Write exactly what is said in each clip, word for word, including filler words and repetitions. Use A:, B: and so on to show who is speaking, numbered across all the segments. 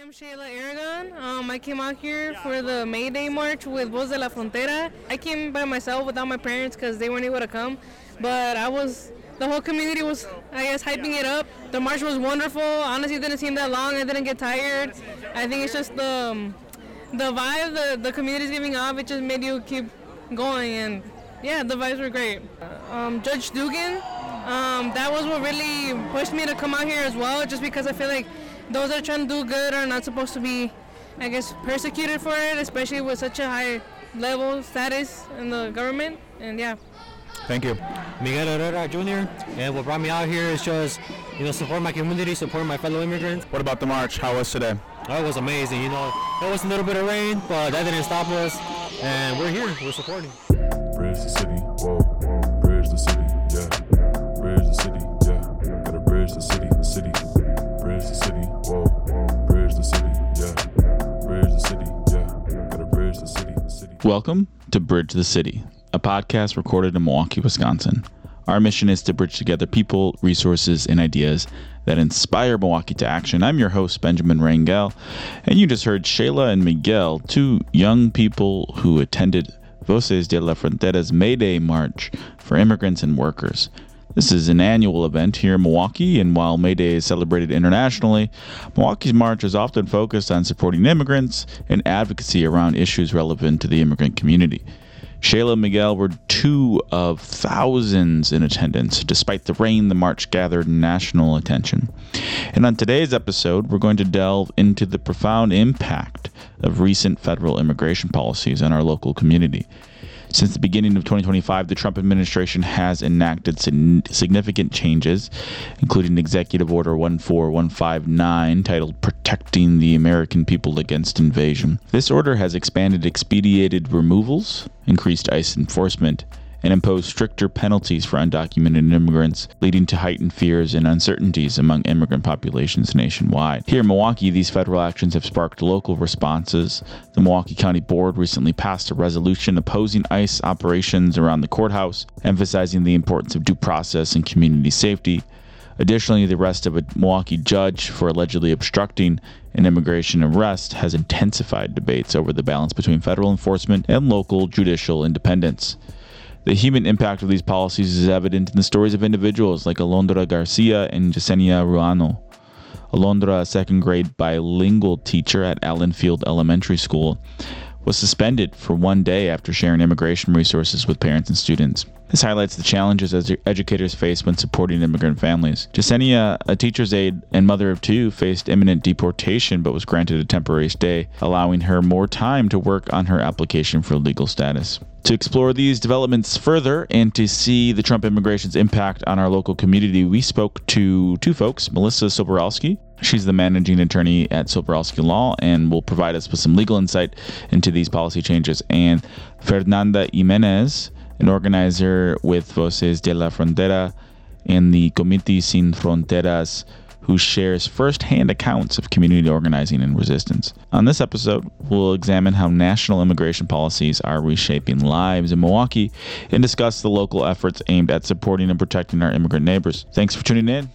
A: I'm Shayla Aragon. Um, I came out here for the May Day March with Voz de la Frontera. I came by myself without my parents because they weren't able to come, but I was, the whole community was, I guess, hyping it up. The march was wonderful. Honestly, it didn't seem that long. I didn't get tired. I think it's just the, um, the vibe the, the community's giving off. It just made you keep going, and yeah, the vibes were great. Um, Judge Dugan, um, that was what really pushed me to come out here as well, just because I feel like those that are trying to do good are not supposed to be, I guess, persecuted for it, especially with such a high level status in the government. And yeah.
B: Thank you.
C: Miguel Herrera Junior And what brought me out here is just, you know, support my community, support my fellow immigrants.
B: What about the march? How was today?
C: Oh, it was amazing. You know, there was a little bit of rain, but that didn't stop us. And we're here. We're supporting.
D: Bridge the city, whoa. Bridge the city, yeah. Bridge the city, yeah. Gotta bridge the city, city. Bridge the city, whoa. Bridge the city, yeah. Bridge the city, yeah. Gotta bridge the city, city.
E: Welcome to Bridge the City, a podcast recorded in Milwaukee, Wisconsin. Our mission is to bridge together people, resources, and ideas that inspire Milwaukee to action. I'm your host, Benjamin Rangel, and you just heard Shayla and Miguel, two young people who attended Voces de la Frontera's May Day March for immigrants and workers. This is an annual event here in Milwaukee, and while May Day is celebrated internationally, Milwaukee's march is often focused on supporting immigrants and advocacy around issues relevant to the immigrant community. Shayla and Miguel were two of thousands in attendance. Despite the rain, the march gathered national attention. And on today's episode, we're going to delve into the profound impact of recent federal immigration policies on our local community. Since the beginning of twenty twenty-five, the Trump administration has enacted significant changes, including Executive Order one four one five nine, titled Protecting the American People Against Invasion. This order has expanded expedited removals, increased ICE enforcement, and imposed stricter penalties for undocumented immigrants, leading to heightened fears and uncertainties among immigrant populations nationwide. Here in Milwaukee, these federal actions have sparked local responses. The Milwaukee County Board recently passed a resolution opposing ICE operations around the courthouse, emphasizing the importance of due process and community safety. Additionally, the arrest of a Milwaukee judge for allegedly obstructing an immigration arrest has intensified debates over the balance between federal enforcement and local judicial independence. The human impact of these policies is evident in the stories of individuals like Alondra Garcia and Yesenia Ruano. Alondra, a second grade bilingual teacher at Allenfield Elementary School, was suspended for one day after sharing immigration resources with parents and students. This highlights the challenges as educators face when supporting immigrant families. Yesenia, a teacher's aide and mother of two, faced imminent deportation but was granted a temporary stay, allowing her more time to work on her application for legal status. To explore these developments further and to see the Trump immigration's impact on our local community, we spoke to two folks, Melissa Soborowski. She's the managing attorney at Soborowski Law and will provide us with some legal insight into these policy changes, and Fernanda Jimenez, an organizer with Voces de la Frontera and the Comité Sin Fronteras, who shares first-hand accounts of community organizing and resistance. On this episode, we'll examine how national immigration policies are reshaping lives in Milwaukee and discuss the local efforts aimed at supporting and protecting our immigrant neighbors. Thanks for tuning in.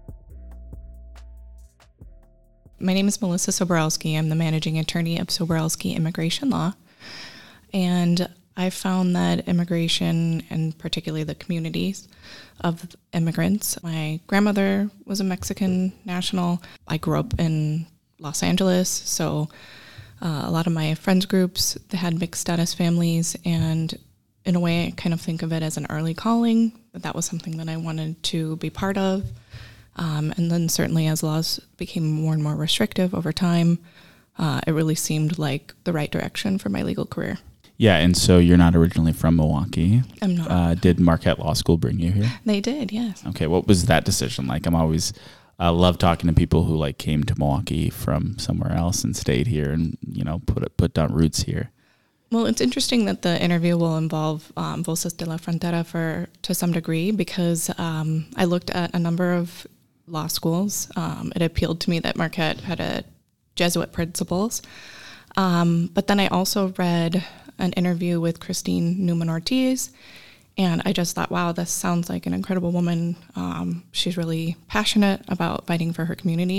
F: My name is Melissa Soborowski. I'm the managing attorney of Soborowski Immigration Law. And I found that immigration, and particularly the communities of immigrants, my grandmother was a Mexican national. I grew up in Los Angeles, so uh, a lot of my friends groups, they had mixed status families, and in a way I kind of think of it as an early calling. That was something that I wanted to be part of. Um, and then certainly as laws became more and more restrictive over time, uh, it really seemed like the right direction for my legal career.
E: Yeah, and so you're not originally from Milwaukee.
F: I'm not.
E: Uh, did Marquette Law School bring you here?
F: They did, yes.
E: Okay, what was that decision like? I'm always uh, love talking to people who like came to Milwaukee from somewhere else and stayed here and, you know, put put down roots here.
F: Well, it's interesting that the interview will involve um, Voces de la Frontera for to some degree, because um, I looked at a number of law schools. Um, it appealed to me that Marquette had a Jesuit principles. Um, but then I also read an interview with Christine Newman Ortiz, and I just thought, wow, this sounds like an incredible woman. Um, she's really passionate about fighting for her community.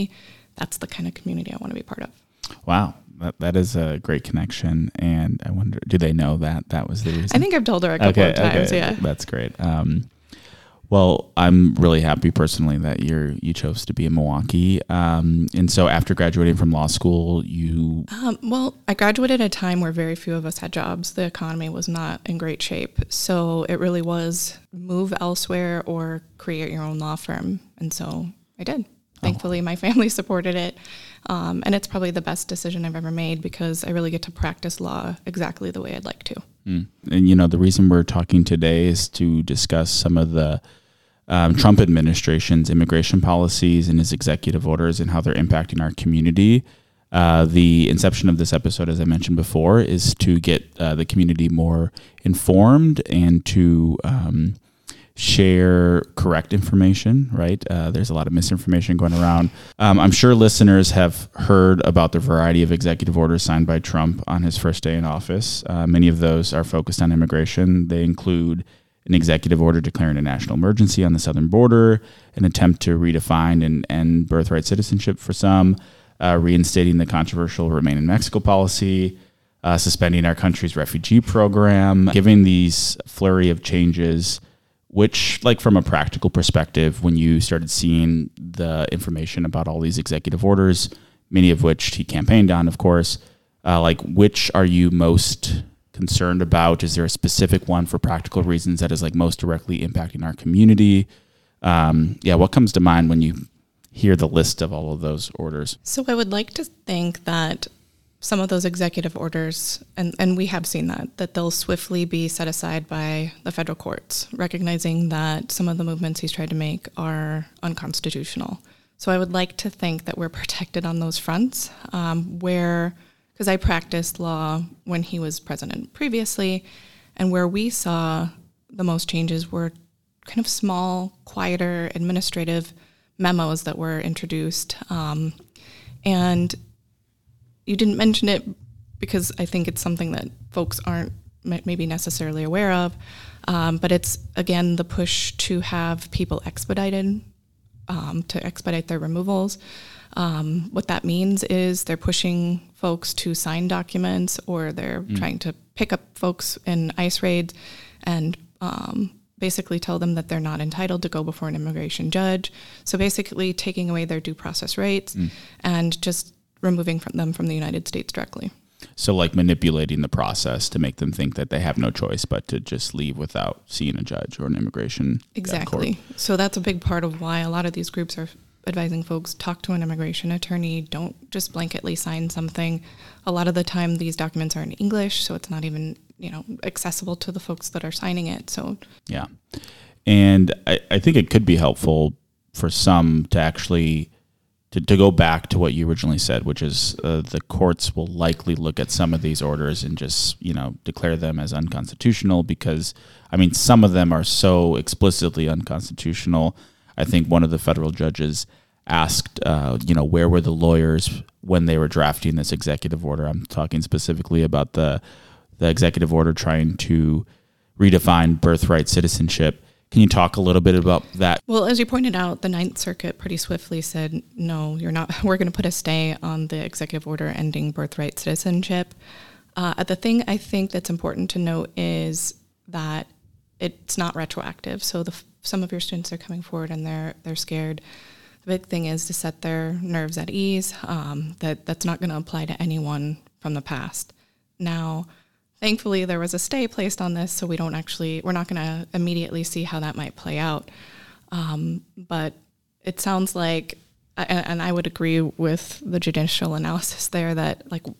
F: that's the kind of community I want to be part of.
E: Wow. That, that is a great connection. And I wonder, do they know that that was the reason?
F: I think I've told her a couple
E: okay,
F: of times.
E: Okay.
F: Yeah.
E: That's great. Um, well, I'm really happy personally that you're, you chose to be in Milwaukee. Um, and so after graduating from law school, you...
F: Um, well, I graduated at a time where very few of us had jobs. The economy was not in great shape. So it really was move elsewhere or create your own law firm. And so I did. Thankfully, my family supported it. Um, and it's probably the best decision I've ever made because I really get to practice law exactly the way I'd like to.
E: Mm. And, you know, the reason we're talking today is to discuss some of the um, Trump administration's immigration policies and his executive orders and how they're impacting our community. Uh, the inception of this episode, as I mentioned before, is to get uh, the community more informed and to um, share correct information, right? Uh, there's a lot of misinformation going around. Um, I'm sure listeners have heard about the variety of executive orders signed by Trump on his first day in office. Uh, many of those are focused on immigration. They include an executive order declaring a national emergency on the southern border, an attempt to redefine and end birthright citizenship for some, uh, reinstating the controversial Remain in Mexico policy, uh, suspending our country's refugee program, giving these flurry of changes, which, like from a practical perspective, when you started seeing the information about all these executive orders, many of which he campaigned on, of course, uh, like which are you most concerned about? Is there a specific one for practical reasons that is like most directly impacting our community? Um, yeah, what comes to mind when you hear the list of all of those orders?
F: So I would like to think that some of those executive orders, and, and we have seen that, that they'll swiftly be set aside by the federal courts, recognizing that some of the movements he's tried to make are unconstitutional. So I would like to think that we're protected on those fronts, um, where, because I practiced law when he was president previously, and where we saw the most changes were kind of small, quieter administrative memos that were introduced. Um, and you didn't mention it because I think it's something that folks aren't maybe necessarily aware of, um, but it's, again, the push to have people expedited, um, to expedite their removals. Um, what that means is they're pushing folks to sign documents, or they're mm. trying to pick up folks in ICE raids and um, basically tell them that they're not entitled to go before an immigration judge. So basically taking away their due process rights mm. and just removing from them from the United States directly.
E: So like manipulating the process to make them think that they have no choice but to just leave without seeing a judge or an immigration
F: Exactly.
E: court.
F: So that's a big part of why a lot of these groups are advising folks, talk to an immigration attorney, don't just blanketly sign something. A lot of the time these documents are in English, so it's not even, you know, accessible to the folks that are signing it. So
E: yeah. And I, I think it could be helpful for some to actually To, to go back to what you originally said, which is uh, the courts will likely look at some of these orders and just, you know, declare them as unconstitutional because, I mean, some of them are so explicitly unconstitutional. I think one of the federal judges asked, uh, you know, where were the lawyers when they were drafting this executive order? I'm talking specifically about the the executive order trying to redefine birthright citizenship. Can you talk a little bit about that?
F: Well, as you pointed out, the Ninth Circuit pretty swiftly said, no, you're not. We're going to put a stay on the executive order ending birthright citizenship. Uh, the thing I think that's important to note is that it's not retroactive. So the, some of your students are coming forward and they're they're scared. The big thing is to set their nerves at ease, um, that that's not going to apply to anyone from the past. Now, thankfully, there was a stay placed on this, so we don't actually, we're not going to immediately see how that might play out. Um, but it sounds like, and, and I would agree with the judicial analysis there, that like,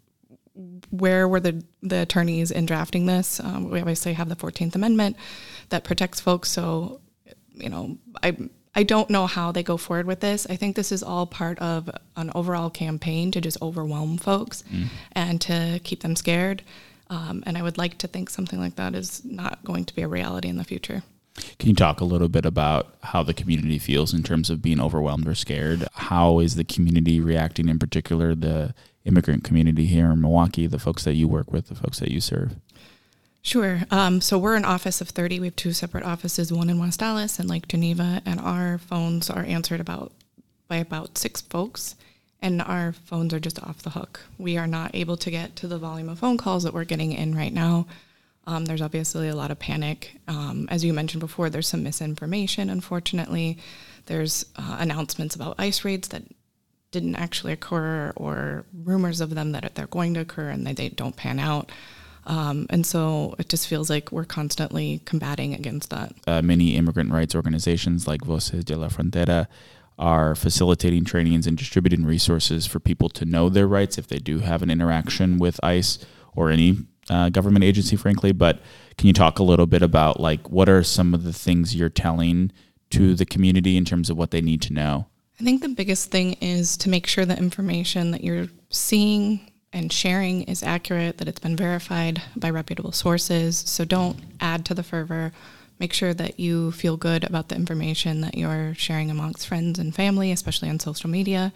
F: where were the, the attorneys in drafting this? Um, we obviously have the fourteenth Amendment that protects folks, so, you know, I I don't know how they go forward with this. I think this is all part of an overall campaign to just overwhelm folks mm. and to keep them scared. Um, and I would like to think something like that is not going to be a reality in the future.
E: Can you talk a little bit about how the community feels in terms of being overwhelmed or scared? How is the community reacting, in particular the immigrant community here in Milwaukee, the folks that you work with, the folks that you serve?
F: Sure. Um, so we're an office of thirty. We have two separate offices, one in West Allis and Lake Geneva, and our phones are answered about by about six folks, and our phones are just off the hook. We are not able to get to the volume of phone calls that we're getting in right now. Um, there's obviously a lot of panic. Um, as you mentioned before, there's some misinformation, unfortunately. There's uh, announcements about ICE raids that didn't actually occur, or rumors of them that they're going to occur and they, they don't pan out. Um, and so it just feels like we're constantly combating against that.
E: Uh, many immigrant rights organizations like Voces de la Frontera are facilitating trainings and distributing resources for people to know their rights if they do have an interaction with ICE or any uh, government agency, frankly. But can you talk a little bit about, like, what are some of the things you're telling to the community in terms of what they need to know?
F: I think the biggest thing is to make sure the information that you're seeing and sharing is accurate, that it's been verified by reputable sources. So don't add to the fervor. Make sure that you feel good about the information that you're sharing amongst friends and family, especially on social media.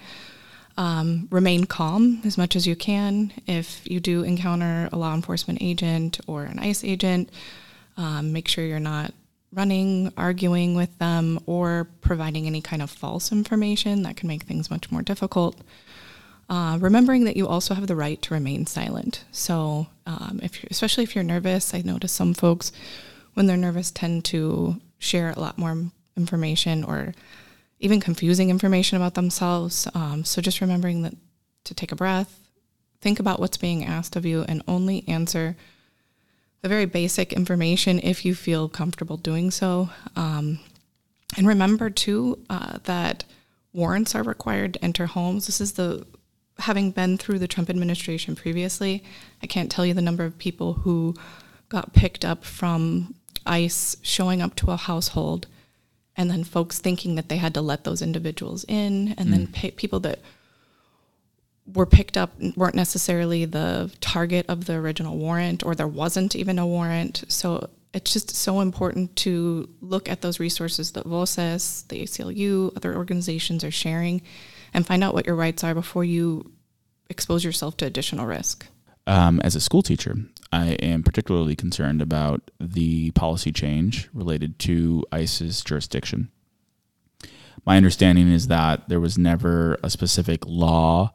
F: Um, remain calm as much as you can. If you do encounter a law enforcement agent or an ICE agent, um, make sure you're not running, arguing with them, or providing any kind of false information that can make things much more difficult. Uh, remembering that you also have the right to remain silent. So um, if you're, especially if you're nervous, I notice some folks, when they're nervous, tend to share a lot more information or even confusing information about themselves. Um, so just remembering that to take a breath, think about what's being asked of you, and only answer the very basic information if you feel comfortable doing so. Um, and remember, too, uh, that warrants are required to enter homes. This is the, having been through the Trump administration previously, I can't tell you the number of people who got picked up from ICE showing up to a household, and then folks thinking that they had to let those individuals in, and mm. then pay, people that were picked up weren't necessarily the target of the original warrant, or there wasn't even a warrant. So it's just so important to look at those resources that Voces, the A C L U, other organizations are sharing, and find out what your rights are before you expose yourself to additional risk.
E: Um, as a school teacher, I am particularly concerned about the policy change related to ICE's jurisdiction. My understanding is that there was never a specific law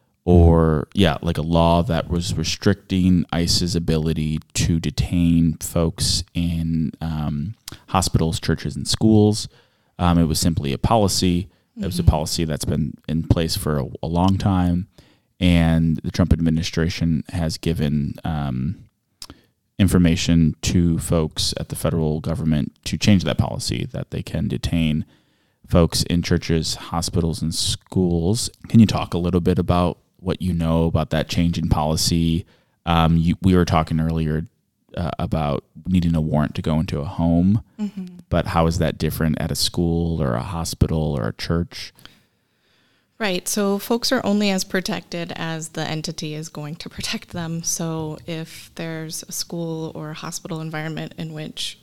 E: or, yeah, like a law that was restricting ICE's ability to detain folks in um, hospitals, churches, and schools. Um, it was simply a policy. Mm-hmm. It was a policy that's been in place for a, a long time. And the Trump administration has given um, information to folks at the federal government to change that policy, that they can detain folks in churches, hospitals, and schools. Can you talk a little bit about what you know about that change in policy? Um, you, we were talking earlier uh, about needing a warrant to go into a home, mm-hmm. but how is that different at a school or a hospital or a church?
F: Right. So folks are only as protected as the entity is going to protect them. So if there's a school or a hospital environment in which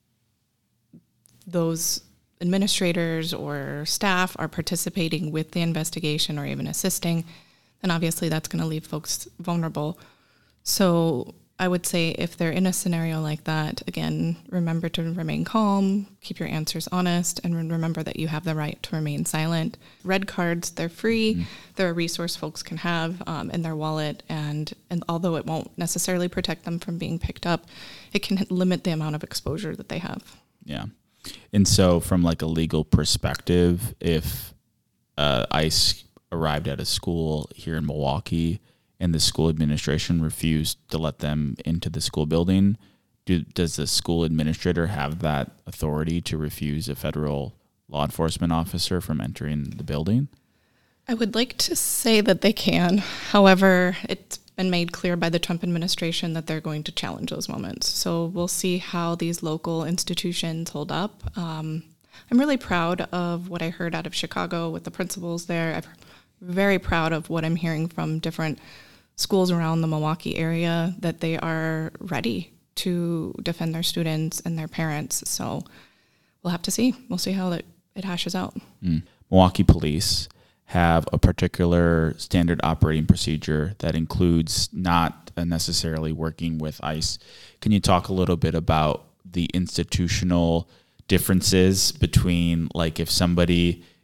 F: those administrators or staff are participating with the investigation or even assisting, then obviously that's going to leave folks vulnerable. So I would say if they're in a scenario like that, again, remember to remain calm, keep your answers honest, and remember that you have the right to remain silent. Red cards, they're free. Mm-hmm. They're a resource folks can have um, in their wallet, and, and although it won't necessarily protect them from being picked up, it can limit the amount of exposure that they have.
E: Yeah. And so from like a legal perspective, if uh, ICE arrived at a school here in Milwaukee and the school administration refused to let them into the school building, do, does the school administrator have that authority to refuse a federal law enforcement officer from entering the building?
F: I would like to say that they can. However, it's been made clear by the Trump administration that they're going to challenge those moments. So we'll see how these local institutions hold up. Um, I'm really proud of what I heard out of Chicago with the principals there. I'm very proud of what I'm hearing from different schools around the Milwaukee area, that they are ready to defend their students and their parents. So we'll have to see. We'll see how it, it hashes out.
E: Mm. Milwaukee police have a particular standard operating procedure that includes not necessarily working with ICE. Can you talk a little bit about the institutional differences between, like, if somebody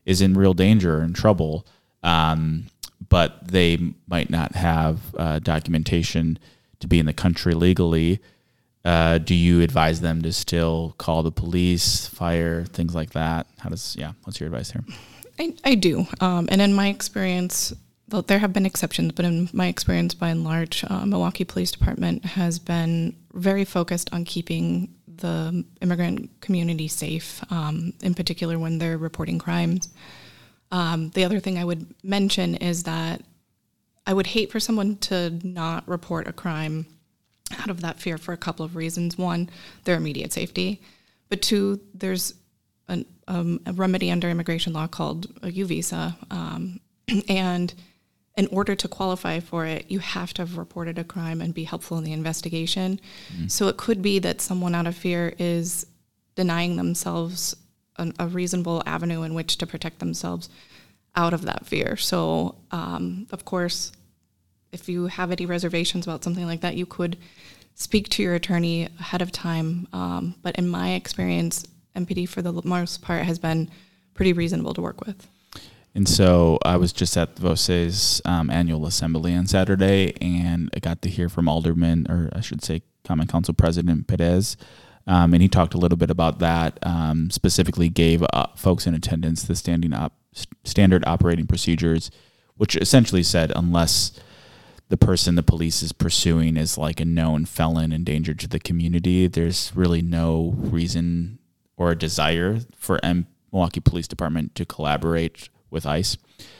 E: is in real danger or in trouble, um, but they might not have uh, documentation to be in the country legally. Uh, do you advise them to still call the police, fire, things like that? How does, yeah, what's your advice here?
F: I, I do. Um, and in my experience, though there have been exceptions, but in my experience, by and large, uh, Milwaukee Police Department has been very focused on keeping the immigrant community safe, um, in particular when they're reporting crimes. Um, the other thing I would mention is that I would hate for someone to not report a crime out of that fear for a couple of reasons. One, their immediate safety. But two, there's an, um, a remedy under immigration law called a U visa. Um, and in order to qualify for it, you have to have reported a crime and be helpful in the investigation. Mm. So it could be that someone out of fear is denying themselves an, a reasonable avenue in which to protect themselves out of that fear. So, um, of course, if you have any reservations about something like that, you could speak to your attorney ahead of time. Um, but in my experience, M P D for the most part has been pretty reasonable to work with.
E: And so I was just at V O C E's um, annual assembly on Saturday, and I got to hear from Alderman, or I should say Common Council President Perez, um, and he talked a little bit about that, um, specifically gave uh, folks in attendance the standing op- standard operating procedures, which essentially said unless the person the police is pursuing is like a known felon and danger to the community, there's really no reason or a desire for M- Milwaukee Police Department to collaborate with ICE.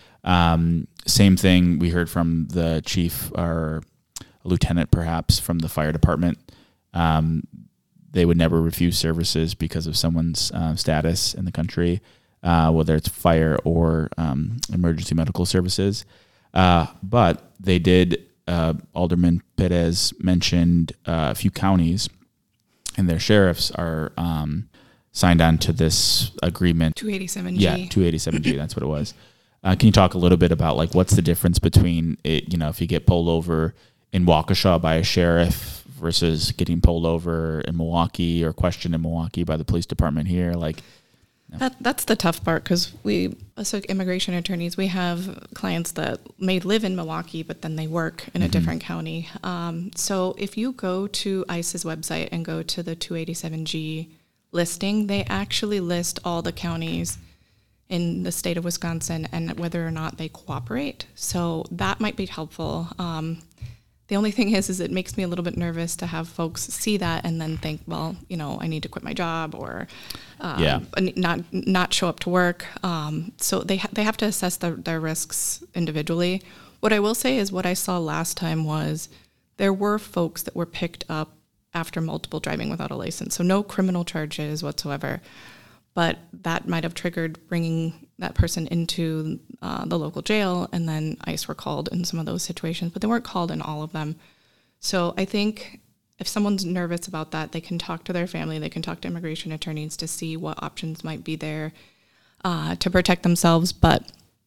E: Um, same thing we heard from the chief or a lieutenant perhaps from the fire department. Um, they would never refuse services because of someone's uh, status in the country, uh, whether it's fire or um, emergency medical services. Uh, but they did, uh, Alderman Perez mentioned uh, a few counties and their sheriffs are um, signed on to this agreement.
F: two eighty-seven G.
E: Yeah, two eighty-seven G, that's what it was. Uh, can you talk a little bit about like what's the difference between it, you know, if you get pulled over in Waukesha by a sheriff versus getting pulled over in Milwaukee or questioned in Milwaukee by the police department here? Like,
F: That that's the tough part because we, as immigration attorneys, we have clients that may live in Milwaukee, but then they work in a mm-hmm. different county. Um, so if you go to ICE's website and go to the two eighty-seven G listing, they actually list all the counties in the state of Wisconsin and whether or not they cooperate. So that might be helpful. Um, The only thing is, is it makes me a little bit nervous to have folks see that and then think, well, you know, I need to quit my job or um,
E: yeah.
F: not not show up to work. Um, so they ha- they have to assess their, their risks individually. What I will say is what I saw last time was there were folks that were picked up after multiple driving without a license. So no criminal charges whatsoever. But that might have triggered bringing that person into uh, the local jail, and then ICE were called in some of those situations, but they weren't called in all of them. So I think if someone's nervous about that, they can talk to their family, they can talk to immigration attorneys to see what options might be there uh, to protect themselves. But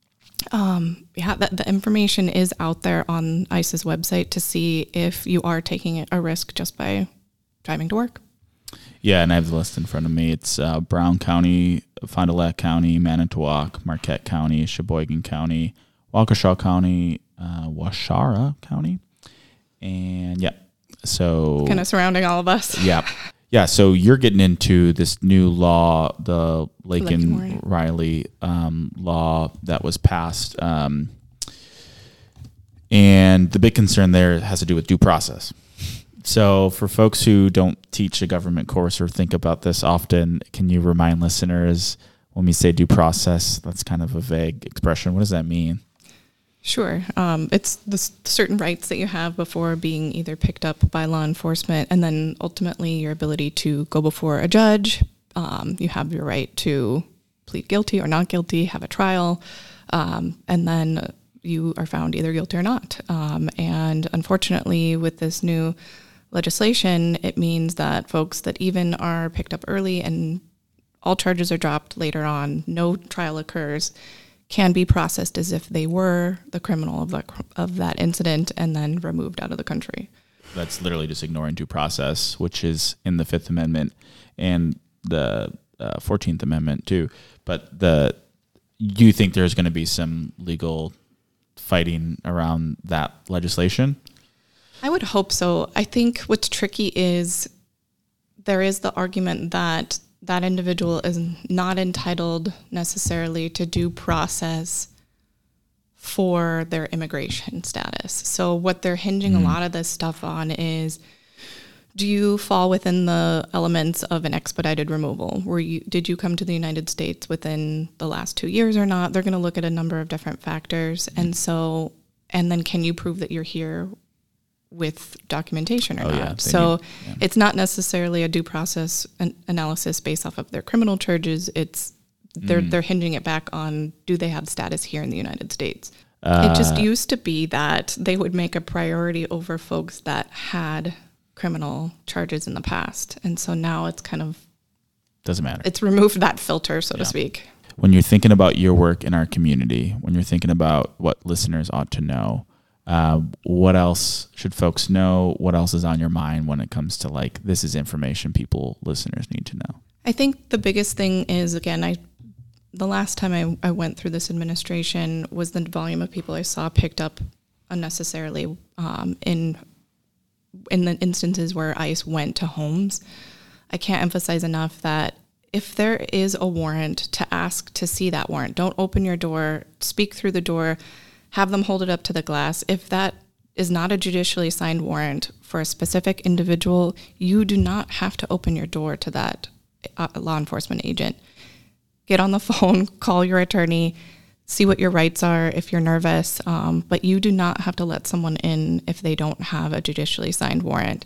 F: um, yeah, the, the information is out there on ICE's website to see if you are taking a risk just by driving to work.
E: Yeah, and I have the list in front of me. It's uh, Brown County, Fond du Lac County, Manitowoc, Marquette County, Sheboygan County, Waukesha County, uh, Waushara County, and yeah, so
F: kind of surrounding all of us.
E: Yeah, yeah. So you're getting into this new law, the Laken
F: Laken
E: Riley um, law that was passed, um, and the big concern there has to do with due process. So for folks who don't teach a government course or think about this often, can you remind listeners when we say due process, that's kind of a vague expression. What does that mean?
F: Sure. Um, it's the s- certain rights that you have before being either picked up by law enforcement, and then ultimately your ability to go before a judge. Um, you have your right to plead guilty or not guilty, have a trial, um, and then you are found either guilty or not. Um, and unfortunately, with this new legislation, it means that folks that even are picked up early and all charges are dropped later on, no trial occurs, can be processed as if they were the criminal of that, of that incident and then removed out of the country.
E: That's literally just ignoring due process, which is in the Fifth Amendment and the uh, fourteenth Amendment too. But the you think there's going to be some legal fighting around that legislation?
F: I would hope so. I think what's tricky is there is the argument that that individual is not entitled necessarily to due process for their immigration status. So what they're hinging mm. a lot of this stuff on is, do you fall within the elements of an expedited removal? Were you, did you come to the United States within the last two years or not? They're going to look at a number of different factors. Mm. And so, and then can you prove that you're here with documentation or
E: oh,
F: not?
E: Yeah,
F: so
E: need, yeah.
F: It's not necessarily a due process an analysis based off of their criminal charges. It's they're mm. they're hinging it back on, do they have status here in the United States? Uh, it just used to be that they would make a priority over folks that had criminal charges in the past. And so now it's kind of...
E: Doesn't matter.
F: It's removed that filter, so
E: yeah.
F: to speak.
E: When you're thinking about your work in our community, when you're thinking about what listeners ought to know, uh, what else should folks know? What else is on your mind when it comes to like, this is information people, listeners need to know?
F: I think the biggest thing is, again, I the last time I, I went through this administration was the volume of people I saw picked up unnecessarily um, in in the instances where ICE went to homes. I can't emphasize enough that if there is a warrant, to ask to see that warrant. Don't open your door, speak through the door, have them hold it up to the glass. If that is not a judicially signed warrant for a specific individual, you do not have to open your door to that uh, law enforcement agent. Get on the phone, call your attorney, see what your rights are if you're nervous, um, but you do not have to let someone in if they don't have a judicially signed warrant.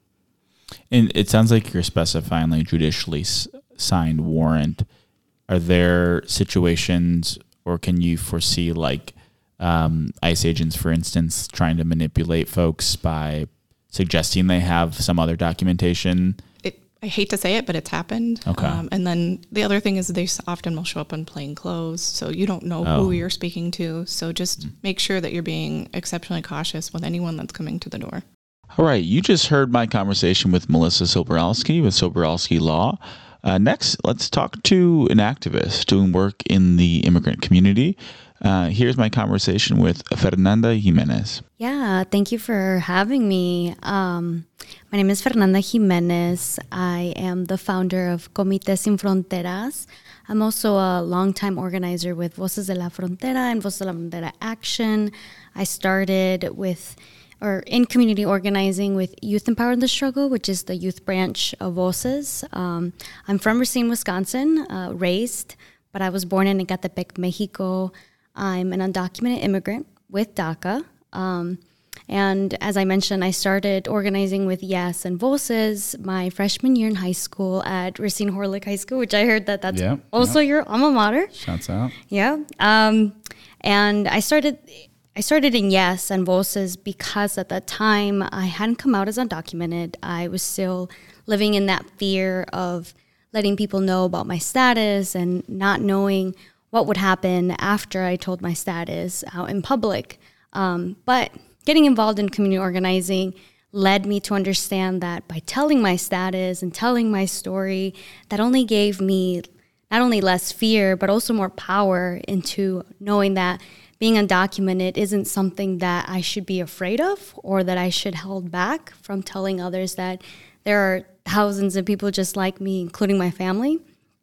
E: And it sounds like you're specifying like judicially s- signed warrant. Are there situations, or can you foresee like um, ICE agents, for instance, trying to manipulate folks by suggesting they have some other documentation?
F: It, I hate to say it, but it's happened.
E: Okay. Um,
F: and then the other thing is they often will show up in plain clothes, so you don't know
E: oh.
F: who you're speaking to. So just mm. make sure that you're being exceptionally cautious with anyone that's coming to the door.
E: All right. You just heard my conversation with Melissa Soboralski with Soboralski Law. Uh, next, let's talk to an activist doing work in the immigrant community. Uh, here's my conversation with Fernanda Jimenez.
G: Yeah, thank you for having me. Um, my name is Fernanda Jimenez. I am the founder of Comité Sin Fronteras. I'm also a longtime organizer with Voces de la Frontera and Voces de la Frontera Action. I started with, or in community organizing with Youth Empowered in the Struggle, which is the youth branch of Voces. Um, I'm from Racine, Wisconsin, uh, raised, but I was born in Ecatepec, Mexico. I'm an undocumented immigrant with DACA. Um, and as I mentioned, I started organizing with Yes and Voces my freshman year in high school at Racine Horlick High School, which I heard that that's yep, also yep. your alma mater.
E: Shouts out.
G: Yeah. Um, and I started I started in Yes and Voces because at that time I hadn't come out as undocumented. I was still living in that fear of letting people know about my status and not knowing what would happen after I told my status out in public. Um, but getting involved in community organizing led me to understand that by telling my status and telling my story, that only gave me not only less fear, but also more power into knowing that being undocumented isn't something that I should be afraid of or that I should hold back from telling others that there are thousands of people just like me, including my family.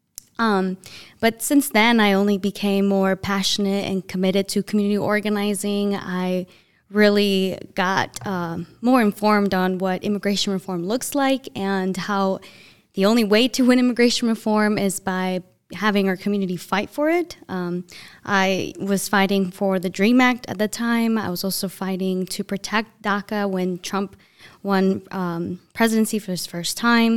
G: Um, but since then, I only became more passionate and committed to community organizing. I really got uh, more informed on what immigration reform looks like and how the only way to win immigration reform is by having our community fight for it. Um, I was fighting for the DREAM Act at the time. I was also fighting to protect DACA when Trump won um, presidency for his first time.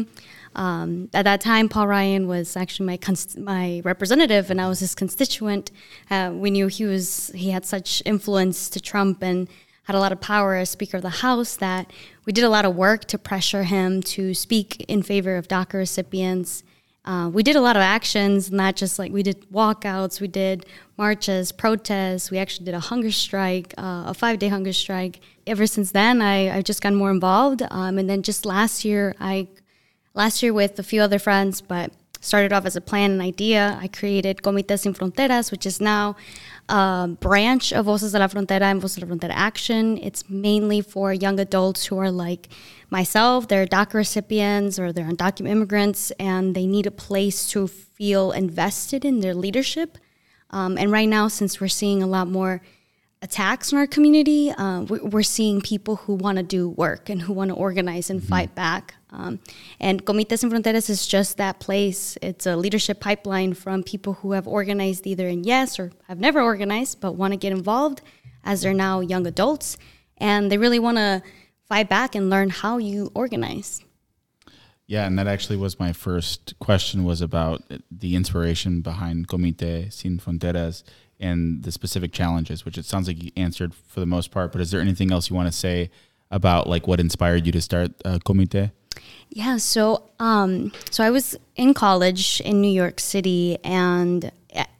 G: Um, at that time, Paul Ryan was actually my const- my representative, and I was his constituent. Uh, we knew he was he had such influence to Trump and had a lot of power as Speaker of the House that we did a lot of work to pressure him to speak in favor of DACA recipients. Uh, we did a lot of actions, not just like we did walkouts, we did marches, protests. We actually did a hunger strike, uh, a five-day hunger strike. Ever since then, I, I've just gotten more involved. Um, and then just last year, I Last year with a few other friends, but started off as a plan and idea. I created Comité Sin Fronteras, which is now a branch of Voces de la Frontera and Voces de la Frontera Action. It's mainly for young adults who are like myself. They're DACA recipients or they're undocumented immigrants, and they need a place to feel invested in their leadership. Um, and right now, since we're seeing a lot more attacks in our community, uh, we're seeing people who want to do work and who want to organize and mm-hmm. fight back. Um, and Comité Sin Fronteras is just that place. It's a leadership pipeline from people who have organized either in YES or have never organized but want to get involved as they're now young adults. And they really want to fight back and learn how you organize.
E: Yeah, and that actually was my first question, was about the inspiration behind Comité Sin Fronteras and the specific challenges, which it sounds like you answered for the most part. But is there anything else you want to say about like what inspired you to start uh, Comité?
G: Yeah, so um, so I was in college in New York City, and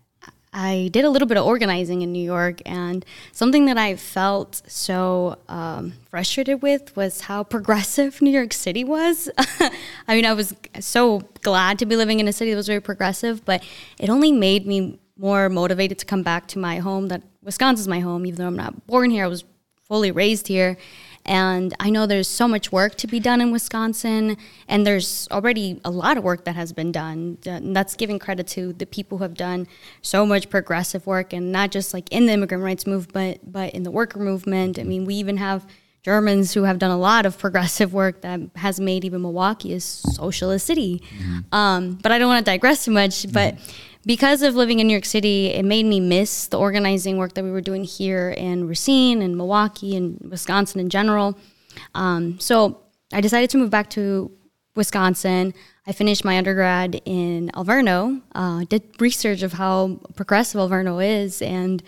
G: I did a little bit of organizing in New York, and something that I felt so um, frustrated with was how progressive New York City was. I mean, I was so glad to be living in a city that was very progressive, but it only made me more motivated to come back to my home, that Wisconsin's my home, even though I'm not born here. I was fully raised here. And I know there's so much work to be done in Wisconsin, and there's already a lot of work that has been done. And that's giving credit to the people who have done so much progressive work, and not just like in the immigrant rights movement, but in the worker movement. I mean, we even have Germans who have done a lot of progressive work that has made even Milwaukee a socialist city. Mm-hmm. Um, but I don't want to digress too much, mm-hmm. but because of living in New York City, it made me miss the organizing work that we were doing here in Racine and Milwaukee and Wisconsin in general. Um, so I decided to move back to Wisconsin. I finished my undergrad in Alverno, uh, did research of how progressive Alverno is, and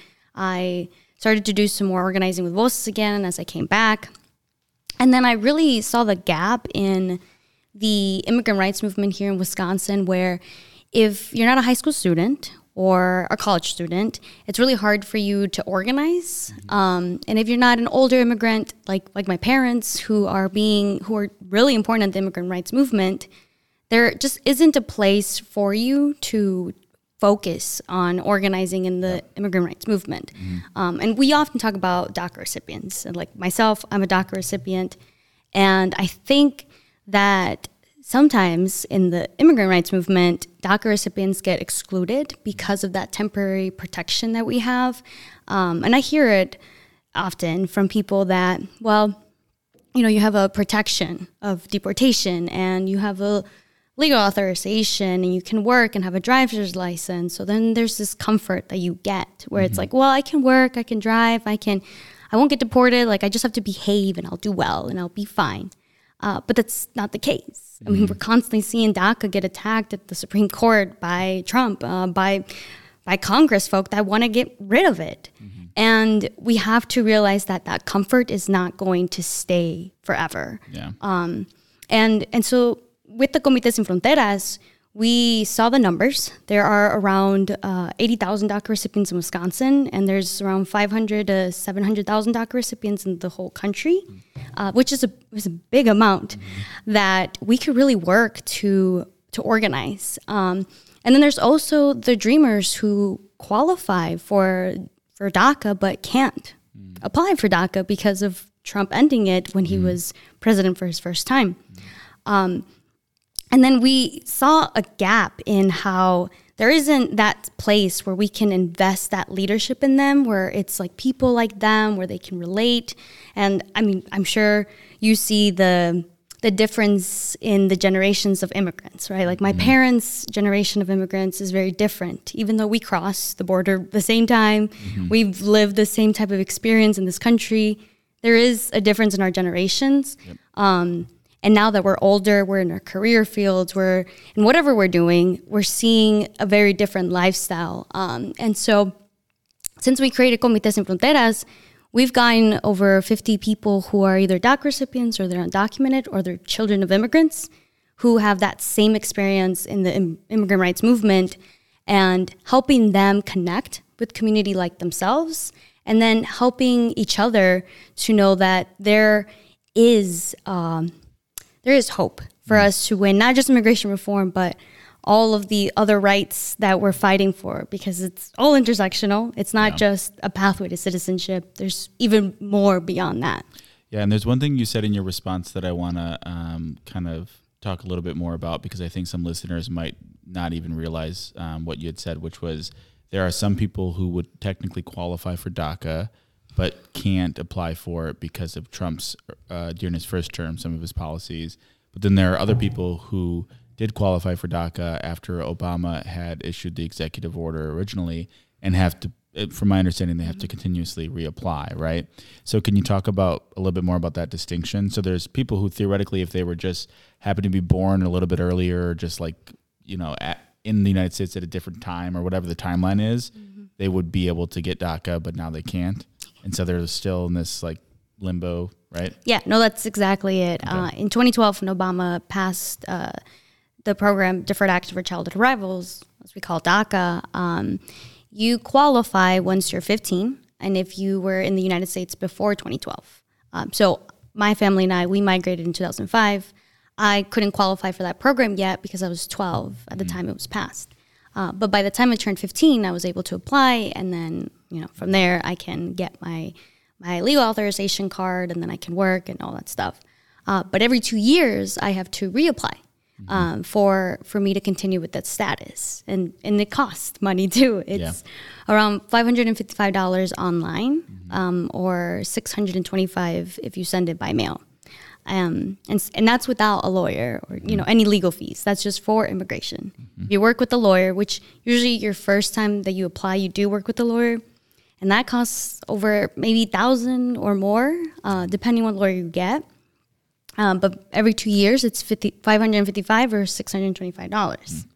G: I started to do some more organizing with Voces again as I came back. And then I really saw the gap in the immigrant rights movement here in Wisconsin, where if you're not a high school student or a college student, it's really hard for you to organize. Mm-hmm. Um, and if you're not an older immigrant, like like my parents, who are being who are really important in the immigrant rights movement, there just isn't a place for you to focus on organizing in the immigrant rights movement. Mm-hmm. Um, and we often talk about DACA recipients. And like myself, I'm a DACA recipient, and I think that sometimes in the immigrant rights movement, DACA recipients get excluded because of that temporary protection that we have. Um, and I hear it often from people that, well, you know, you have a protection of deportation and you have a legal authorization and you can work and have a driver's license. So then there's this comfort that you get where mm-hmm. it's like, well, I can work, I can drive, I can, I won't get deported. Like, I just have to behave and I'll do well and I'll be fine. Uh, but that's not the case. I mean, we're constantly seeing DACA get attacked at the Supreme Court by Trump, uh, by by Congress folk that want to get rid of it. Mm-hmm. And we have to realize that that comfort is not going to stay forever.
E: Yeah.
G: Um, and and so with the Comité Sin Fronteras, we saw the numbers. There are around uh, eighty thousand DACA recipients in Wisconsin, and there's around five hundred to seven hundred thousand DACA recipients in the whole country, uh, which is a is a big amount mm-hmm. that we could really work to to organize. Um, and then there's also the dreamers who qualify for for DACA but can't mm. apply for DACA because of Trump ending it when he mm. was president for his first time. Mm. Um, And then we saw a gap in how there isn't that place where we can invest that leadership in them, where it's like people like them, where they can relate. And I mean, I'm sure you see the the difference in the generations of immigrants, right? Like my mm-hmm. parents' generation of immigrants is very different. Even though we crossed the border the same time, mm-hmm. we've lived the same type of experience in this country, there is a difference in our generations. Yep. Um, And now that we're older, we're in our career fields, we're in whatever we're doing, we're seeing a very different lifestyle. Um, and so since we created Comité Sin Fronteras, we've gotten over fifty people who are either DACA recipients or they're undocumented or they're children of immigrants who have that same experience in the im- immigrant rights movement, and helping them connect with community like themselves, and then helping each other to know that there is... Um, There is hope for us to win, not just immigration reform, but all of the other rights that we're fighting for, because it's all intersectional. It's not yeah. just a pathway to citizenship. There's even more beyond that.
E: Yeah, and there's one thing you said in your response that I want to um, kind of talk a little bit more about, because I think some listeners might not even realize um, what you had said, which was there are some people who would technically qualify for DACA but can't apply for it because of Trump's, uh, during his first term, some of his policies. But then there are other people who did qualify for DACA after Obama had issued the executive order originally, and have to, from my understanding, they have to continuously reapply, right? So can you talk about a little bit more about that distinction? So there's people who theoretically, if they were just happen to be born a little bit earlier, or just like, you know, at, in the United States at a different time, or whatever the timeline is, mm-hmm. they would be able to get DACA, but now they can't. And so they're still in this like limbo, right?
G: Yeah, no, that's exactly it. Okay. Uh, in twenty twelve, when Obama passed uh, the program Deferred Action for Childhood Arrivals, as we call DACA, um, you qualify once you're fifteen, and if you were in the United States before twenty twelve. Um, so my family and I, we migrated in two thousand five. I couldn't qualify for that program yet because I was twelve at the mm-hmm. time it was passed. Uh, but by the time I turned fifteen, I was able to apply, and then, you know, from there I can get my my legal authorization card, and then I can work and all that stuff. Uh, but every two years, I have to reapply mm-hmm. um, for for me to continue with that status, and and it costs money too. It's yeah. around five hundred and fifty five dollars online, mm-hmm. um, or six hundred and twenty five if you send it by mail. Um, and and that's without a lawyer or, you know, any legal fees. That's just for immigration. Mm-hmm. You work with a lawyer, which usually your first time that you apply, you do work with a lawyer, and that costs over maybe a thousand or more, uh, depending on what lawyer you get. Um, but every two years, it's five hundred fifty-five dollars or six hundred twenty-five dollars. Mm-hmm.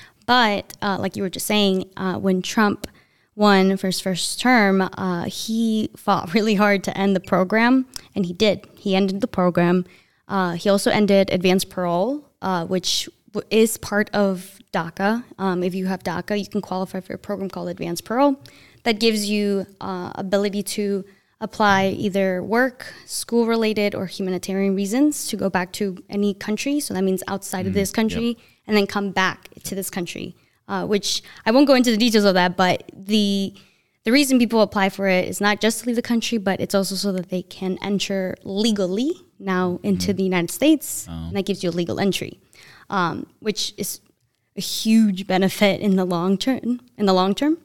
G: But uh, like you were just saying, uh, when Trump won for his first term, uh, he fought really hard to end the program, and he did. He ended the program. Uh, he also ended advanced parole, uh, which w- is part of DACA. Um, if you have DACA, you can qualify for a program called advanced parole that gives you uh, ability to apply either work, school-related, or humanitarian reasons to go back to any country. So that means outside mm-hmm. of this country, yep. and then come back to this country. Uh, which I won't go into the details of that, but the the reason people apply for it is not just to leave the country, but it's also so that they can enter legally now into mm-hmm. the United States, oh. and that gives you a legal entry, um, which is a huge benefit in the long term. In the long term,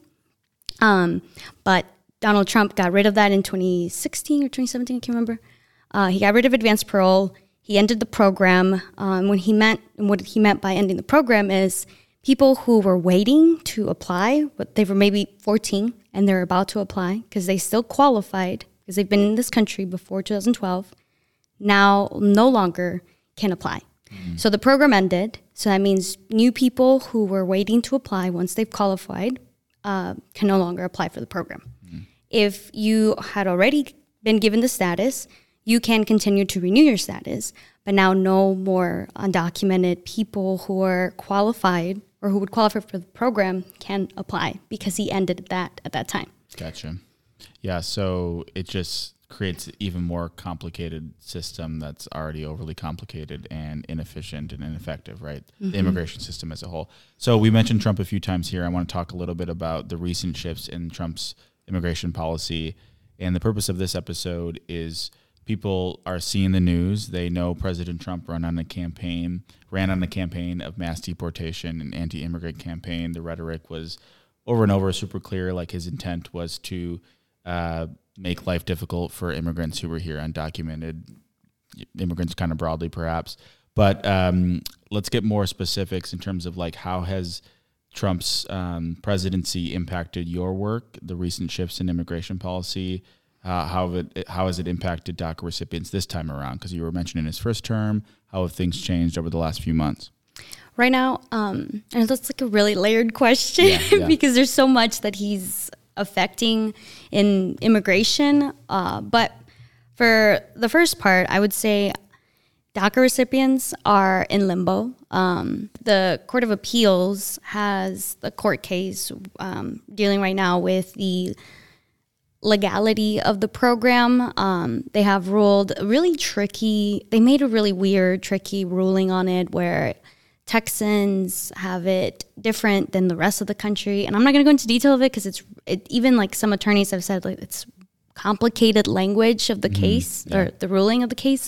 G: um, but Donald Trump got rid of that in twenty sixteen or twenty seventeen. I can't remember. Uh, he got rid of advanced parole. He ended the program. Um, when he meant, and what he meant by ending the program is, people who were waiting to apply, but they were maybe fourteen and they're about to apply because they still qualified because they've been in this country before two thousand twelve, now no longer can apply. Mm-hmm. So the program ended. So that means new people who were waiting to apply once they've qualified uh, can no longer apply for the program. Mm-hmm. If you had already been given the status, you can continue to renew your status, but now no more undocumented people who are qualified or who would qualify for the program can apply because he ended that at that time.
E: Gotcha. Yeah, so it just creates an even more complicated system that's already overly complicated and inefficient and ineffective, right? Mm-hmm. The immigration system as a whole. So we mentioned Trump a few times here. I want to talk a little bit about the recent shifts in Trump's immigration policy. And the purpose of this episode is people are seeing the news. They know President Trump ran on a campaign, ran on a campaign of mass deportation, an anti-immigrant campaign. The rhetoric was over and over super clear, like his intent was to uh, make life difficult for immigrants who were here, undocumented immigrants kind of broadly perhaps. But um, let's get more specifics in terms of like how has Trump's um, presidency impacted your work, the recent shifts in immigration policy. Uh, how have it how has it impacted DACA recipients this time around? Because you were mentioning his first term. How have things changed over the last few months?
G: Right now, um, and that's like a really layered question yeah, yeah. because there's so much that he's affecting in immigration. Uh, but for the first part, I would say DACA recipients are in limbo. Um, the Court of Appeals has a court case um, dealing right now with the legality of the program. Um, they have ruled really tricky, they made a really weird, tricky ruling on it where Texans have it different than the rest of the country. And I'm not going to go into detail of it because it's it, even like some attorneys have said like it's complicated language of the mm-hmm. case yeah. or the ruling of the case.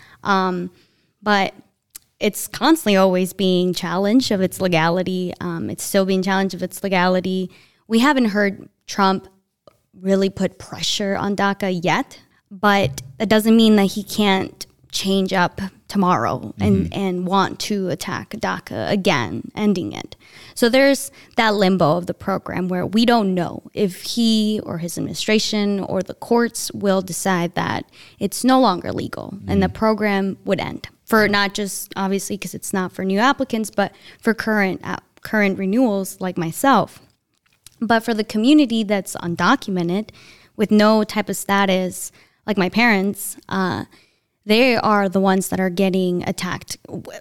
G: Um, but it's constantly always being challenged of its legality. Um, it's still being challenged of its legality. We haven't heard Trump really put pressure on DACA yet, but that doesn't mean that he can't change up tomorrow and, mm-hmm. and want to attack DACA again, ending it. So there's that limbo of the program where we don't know if he or his administration or the courts will decide that it's no longer legal mm-hmm. and the program would end. For not just, obviously, because it's not for new applicants, but for current uh, current renewals like myself. But for the community that's undocumented with no type of status, like my parents, uh, they are the ones that are getting attacked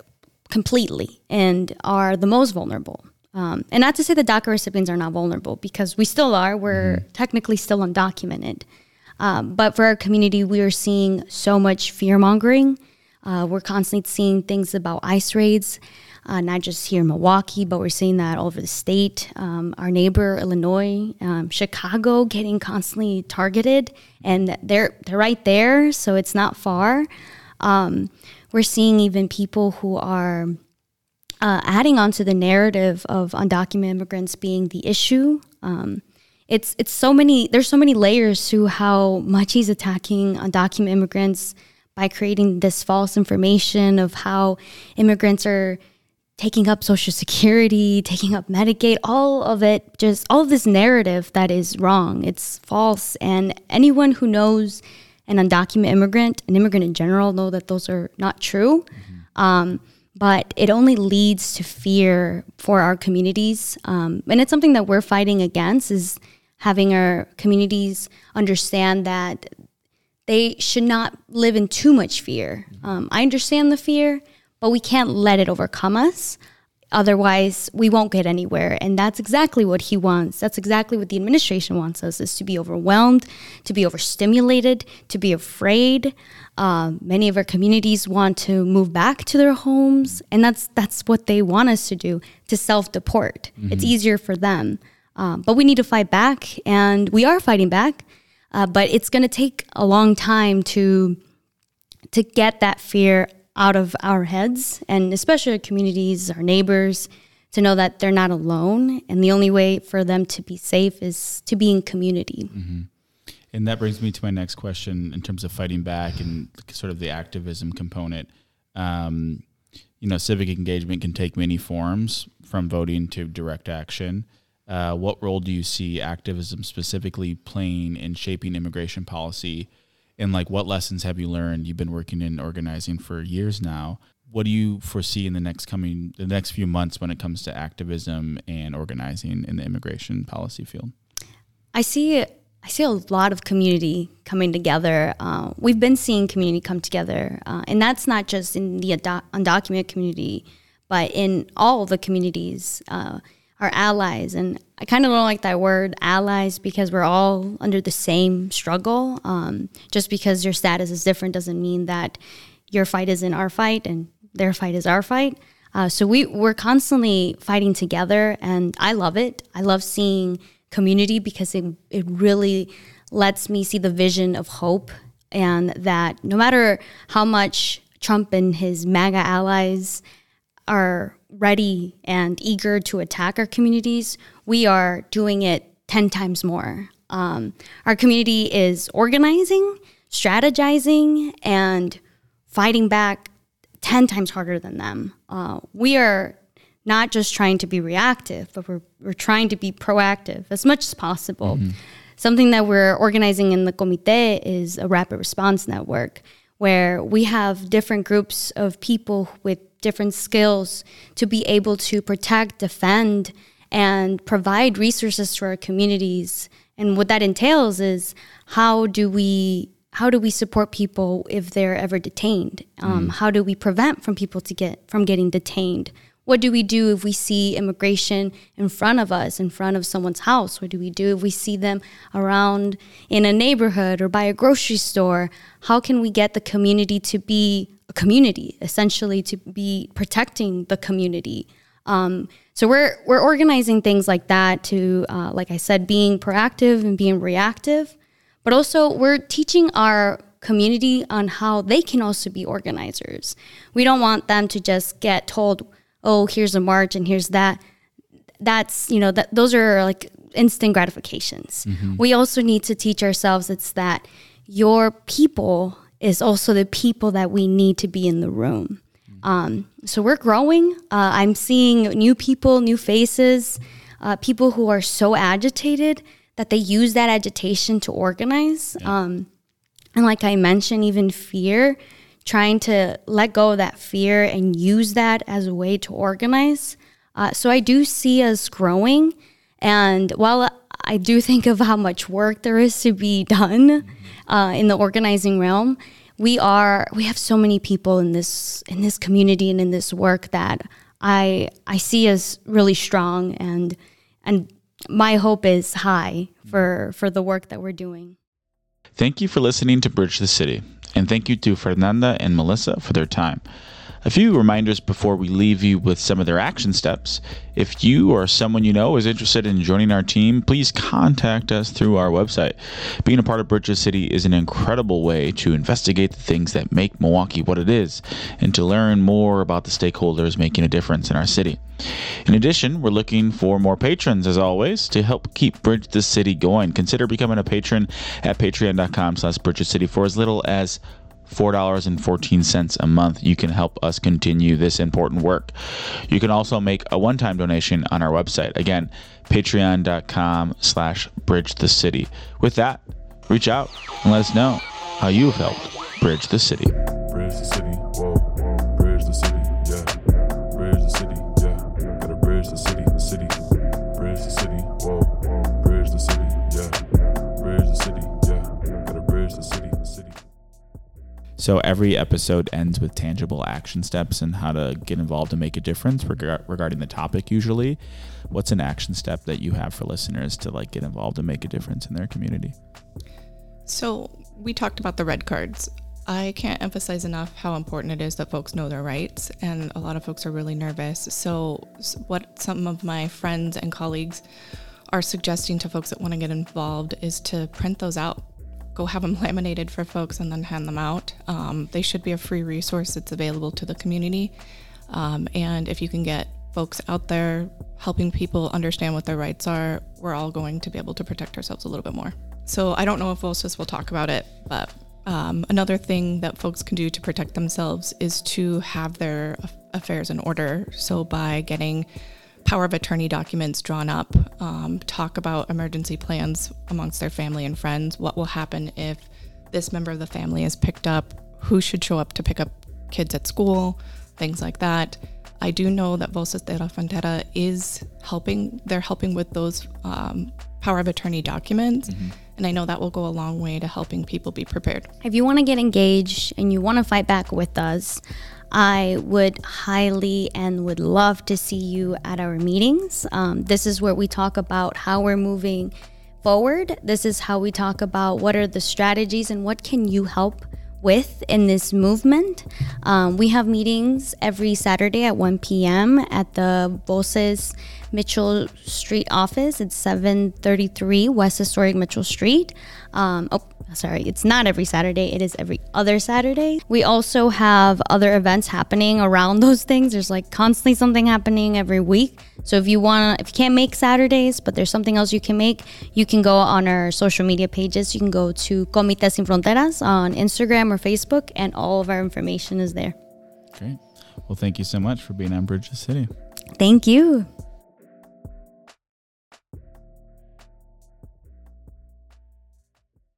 G: completely and are the most vulnerable. Um, and not to say the DACA recipients are not vulnerable, because we still are. We're mm-hmm. technically still undocumented. Um, but for our community, we are seeing so much fear-mongering. Uh, we're constantly seeing things about ICE raids, uh, not just here in Milwaukee, but we're seeing that all over the state. Um, our neighbor, Illinois, um, Chicago, getting constantly targeted, and they're they're right there, so it's not far. Um, we're seeing even people who are uh, adding on to the narrative of undocumented immigrants being the issue. Um, it's it's so many. There's so many layers to how much he's attacking undocumented immigrants by creating this false information of how immigrants are taking up Social Security, taking up Medicaid, all of it, just all of this narrative that is wrong. It's false. And anyone who knows an undocumented immigrant, an immigrant in general, know that those are not true. Mm-hmm. Um, but it only leads to fear for our communities. Um, and it's something that we're fighting against, is having our communities understand that they should not live in too much fear. Um, I understand the fear, but we can't let it overcome us. Otherwise, we won't get anywhere. And that's exactly what he wants. That's exactly what the administration wants us, is to be overwhelmed, to be overstimulated, to be afraid. Uh, many of our communities want to move back to their homes. And that's that's what they want us to do, to self-deport. Mm-hmm. It's easier for them. Um, but we need to fight back, and we are fighting back. Uh, but it's going to take a long time to to get that fear out of our heads, and especially our communities, our neighbors, to know that they're not alone. And the only way for them to be safe is to be in community.
E: Mm-hmm. And that brings me to my next question in terms of fighting back and sort of the activism component. Um, you know, civic engagement can take many forms, from voting to direct action. Uh, what role do you see activism specifically playing in shaping immigration policy? And like, what lessons have you learned? You've been working in organizing for years now. What do you foresee in the next coming, the next few months when it comes to activism and organizing in the immigration policy field?
G: I see, I see a lot of community coming together. Uh, we've been seeing community come together, uh, and that's not just in the undocumented community, but in all the communities. Uh, Our allies, and I kind of don't like that word allies, because we're all under the same struggle. Um, just because your status is different doesn't mean that your fight isn't our fight and their fight is our fight. Uh, so we, we're constantly fighting together, and I love it. I love seeing community, because it, it really lets me see the vision of hope, and that no matter how much Trump and his MAGA allies are ready and eager to attack our communities, we are doing it ten times more. Um, our community is organizing, strategizing, and fighting back ten times harder than them. Uh, we are not just trying to be reactive, but we're, we're trying to be proactive as much as possible. Mm-hmm. Something that we're organizing in the Comité is a rapid response network, where we have different groups of people with different skills to be able to protect, defend, and provide resources to our communities. And what that entails is, how do we how do we support people if they're ever detained? Um, mm. How do we prevent from people to get from getting detained? What do we do if we see immigration in front of us, in front of someone's house? What do we do if we see them around in a neighborhood or by a grocery store? How can we get the community to be a community, essentially to be protecting the community. Um, so we're we're organizing things like that to, uh, like I said, being proactive and being reactive, but also we're teaching our community on how they can also be organizers. We don't want them to just get told, oh, here's a march and here's that. That's, you know, that those are like instant gratifications. Mm-hmm. We also need to teach ourselves it's that your people is also the people that we need to be in the room. Um, so we're growing. Uh, I'm seeing new people, new faces, uh, people who are so agitated that they use that agitation to organize. Yeah. Um, and like I mentioned, even fear, trying to let go of that fear and use that as a way to organize. Uh, so I do see us growing. And while I do think of how much work there is to be done uh, in the organizing realm, we are we have so many people in this in this community and in this work that I I see as really strong, and and my hope is high for for the work that we're doing.
E: Thank you for listening to Bridge the City, and thank you to Fernanda and Melissa for their time. A few reminders before we leave you with some of their action steps. If you or someone you know is interested in joining our team, please contact us through our website. Being a part of Bridge the City is an incredible way to investigate the things that make Milwaukee what it is and to learn more about the stakeholders making a difference in our city. In addition, we're looking for more patrons, as always, to help keep Bridge the City going. Consider becoming a patron at patreon.com slash Bridge the City for as little as four dollars and fourteen cents a month. You can help us continue this important work. You can also make a one-time donation on our website. Again, patreon.com slash bridge the city. With that, reach out and let us know how you have helped bridge the city.
D: Bridge the city, whoa. Bridge the city, yeah. Bridge the city, yeah. Gotta bridge the city, city. Bridge the city, whoa. Bridge the city, yeah. Bridge the city, yeah. Gotta bridge the city, city.
E: So every episode ends with tangible action steps and how to get involved and make a difference reg- regarding the topic usually. What's an action step that you have for listeners to like get involved and make a difference in their community?
F: So we talked about the red cards. I can't emphasize enough how important it is that folks know their rights, and a lot of folks are really nervous. So what some of my friends and colleagues are suggesting to folks that want to get involved is to print those out. Go have them laminated for folks and then hand them out. Um, they should be a free resource that's available to the community. Um, and if you can get folks out there helping people understand what their rights are, we're all going to be able to protect ourselves a little bit more. So I don't know if Voces will talk about it, but um, another thing that folks can do to protect themselves is to have their affairs in order. So by getting power of attorney documents drawn up, um, talk about emergency plans amongst their family and friends. What will happen if this member of the family is picked up? Who should show up to pick up kids at school? Things like that. I do know that Voces de la Frontera is helping. They're helping with those um, power of attorney documents. Mm-hmm. And I know that will go a long way to helping people be prepared.
G: If you want to get engaged and you want to fight back with us, I would highly and would love to see you at our meetings. Um, this is where we talk about how we're moving forward. This is how we talk about what are the strategies and what can you help with in this movement. Um, we have meetings every Saturday at one p.m. at the Voces Mitchell Street office. It's seven thirty-three West Historic Mitchell Street. Um, oh, sorry, it's not every Saturday. It is every other Saturday. We also have other events happening around those things. There's like constantly something happening every week. So if you want to, if you can't make Saturdays, but there's something else you can make, you can go on our social media pages. You can go to Comité Sin Fronteras on Instagram or Facebook, and all of our information is there.
E: Great. Well, thank you so much for being on Bridge the City.
G: Thank you.